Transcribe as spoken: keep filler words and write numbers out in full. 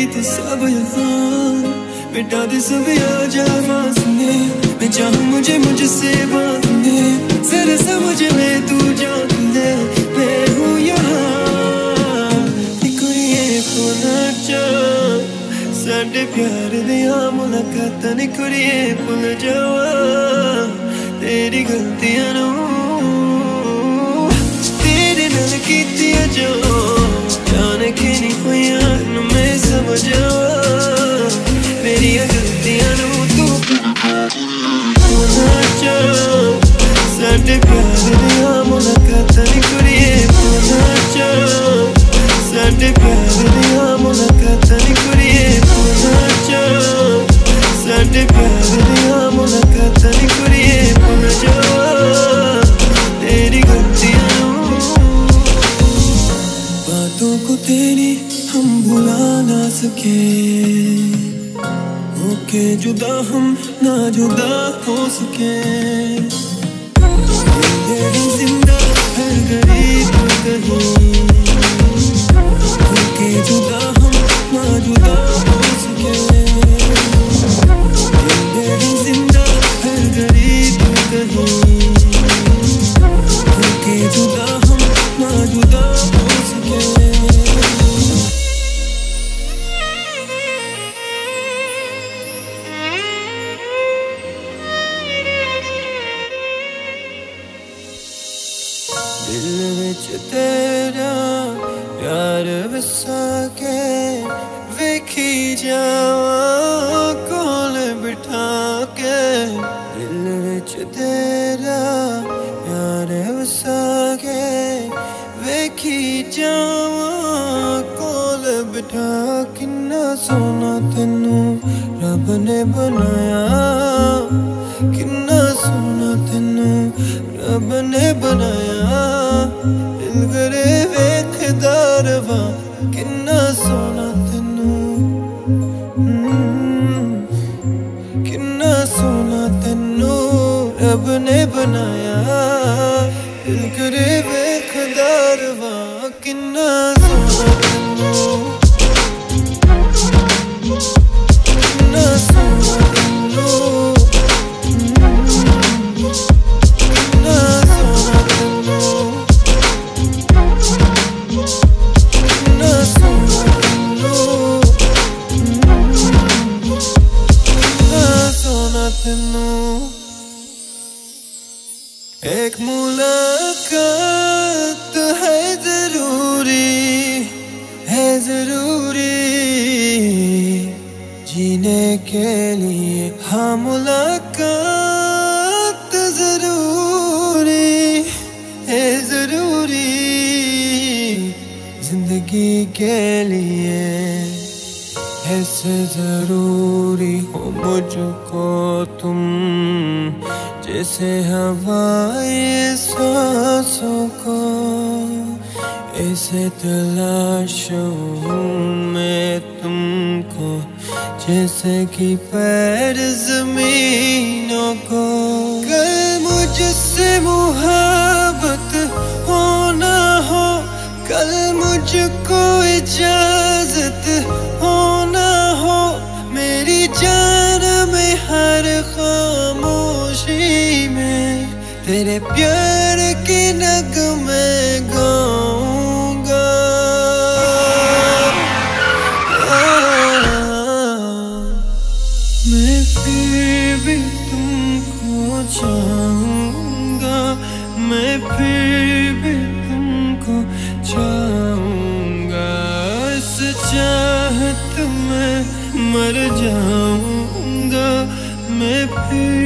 तू सब यहाँ मिटा दे सब याद फासले मैं चाहूँ मुझे मुझसे बांधे जरा समझ में तू जान ले मैं हूँ यहाँ कुड़िए पुना चा साडे प्यार दिया मुलाकातां ने कुड़िए भुल जावा तेरी गलतियां नू तेरे नाल कीतियां जो जाने के नहीं होया न मैं समझ आवा मेरी गलतियां नू तू भुला जा साडे प्यार दिया मुलाकातां ने कुड़िए भुला जा साडे प्यार दिया मुलाकातां ने कुड़िए भुला जा साडे प्यार दिया मुलाकातां ने कुड़िए भुल जावा तेरी गलतियां बातों को तेरी हम भुला ना सके होके जुदा हम ना जुदा हो सके जिंदा हर घड़ी तू कहीं होके जुदा हम ना जुदा हो सके जिंदा हर घड़ी तू कहीं होके जुदा हम ना जुदा हो सके दिल विच तेरा प्यार वसा के वेखी जावा कोल बिठा के दिल विच तेरा प्यार वसा के वेखी जावा कोल बिठा किन्ना सोना तेनू रब ने बनाया किन्ना सोना तेनू रब ने बनाया दिल करे वेखदा रवा किन्ना सोना तेनू किन्ना सोना तेनू रब ने बनाया दिल करे वेखदा रवा किन्ना सोना तेनू किन्ना सोना तेनू एक मुलाकात है जरूरी है जरूरी जीने के लिए हाँ मुलाकात जरूरी है जरूरी जिंदगी के लिए ऐसे जरूरी हो मुझको तुम जैसे हवाएं सांसों को ऐसे तलाशूं मैं तुमको जैसे कि पैर जमीनों को कल मुझसे मुहब्बत हो ना हो कल मुझको इजाजत हो ना हो मेरी जान में हर खामोशी में तेरे प्यार के नगमे गाऊंगा मैं फिर भी तुमको चाहूंगा मैं फिर भी तुमको चाहूंगा इस चाहत में मर जाऊंगा मैं फिर